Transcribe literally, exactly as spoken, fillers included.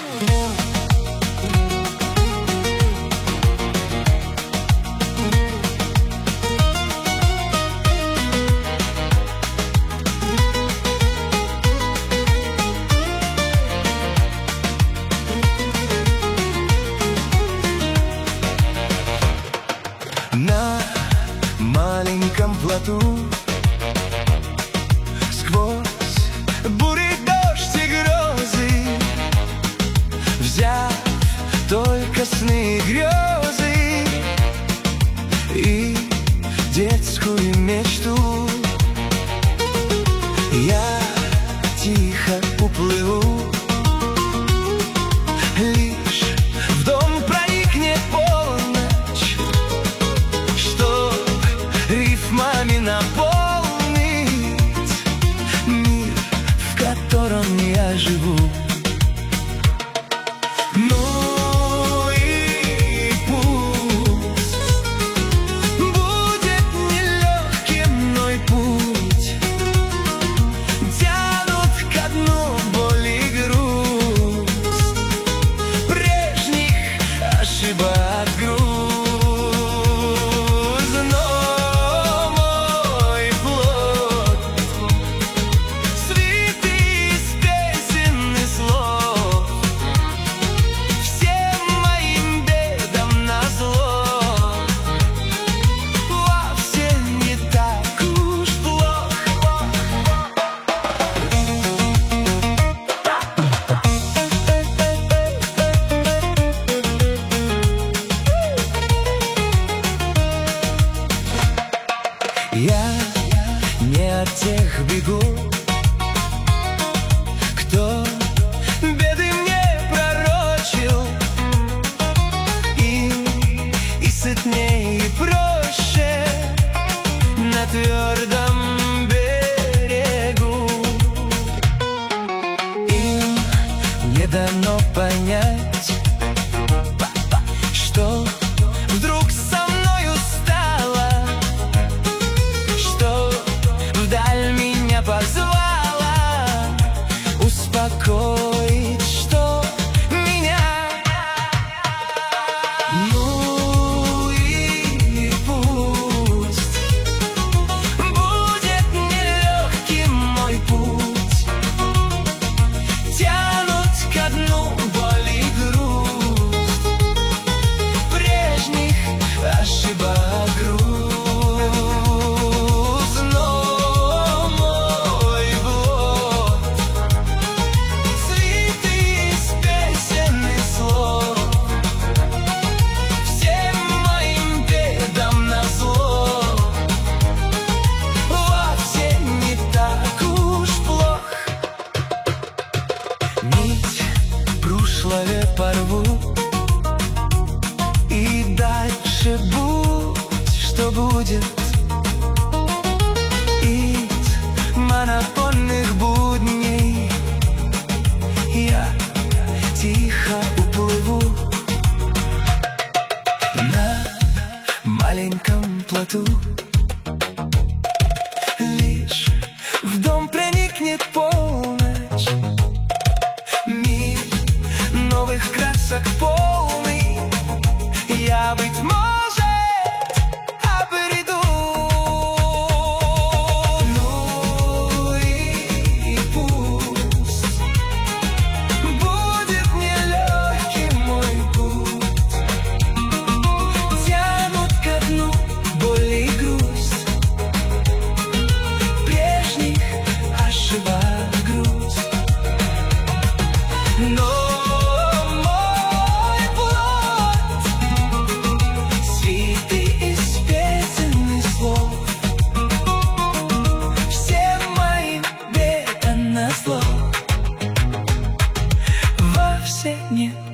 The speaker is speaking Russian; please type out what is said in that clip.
На маленьком плоту сквозь бури, дождь и грозы, взяв только сны и грезы и детскую мечту, я тихо уплыву, лишь в дом проникнет полночь, чтоб рифмами наполнить мир, в котором я живу. Ну и пусть будет нелегким мой путь, тянут ко дну боль и грусть, прежних ошибок груз. Но мой плод свит из песен и слов, всем моим бедам назло, вовсе не так уж плохо. Я не от тех бегу, кто беды мне пророчил, и, и сытнее, и проще на твердом берегу. Им не дано понять, что вдруг со мною стало, что вдаль меня позвала успокоить, что меня. Ну и пусть будет нелегким мой путь, тянут ко дну боль и грусть, прежних ошибок груз. Но мой плод свит из песен и слов, всем моим бедам назло, вовсе не так уж плохо. Нить прошлое порву, и дальше будь, что будет. Из монотонных будней я тихо уплыву на маленьком плоту, лишь в дом проникнет полночь, мир новых красок полный, я, быть может, обреду. Ну и пусть будет нелегким мой путь, тянут ко дну боль и грусть, прежних ошибок груз. Но мой плод свит из песен и слов, всем моим бедам назло, вовсе не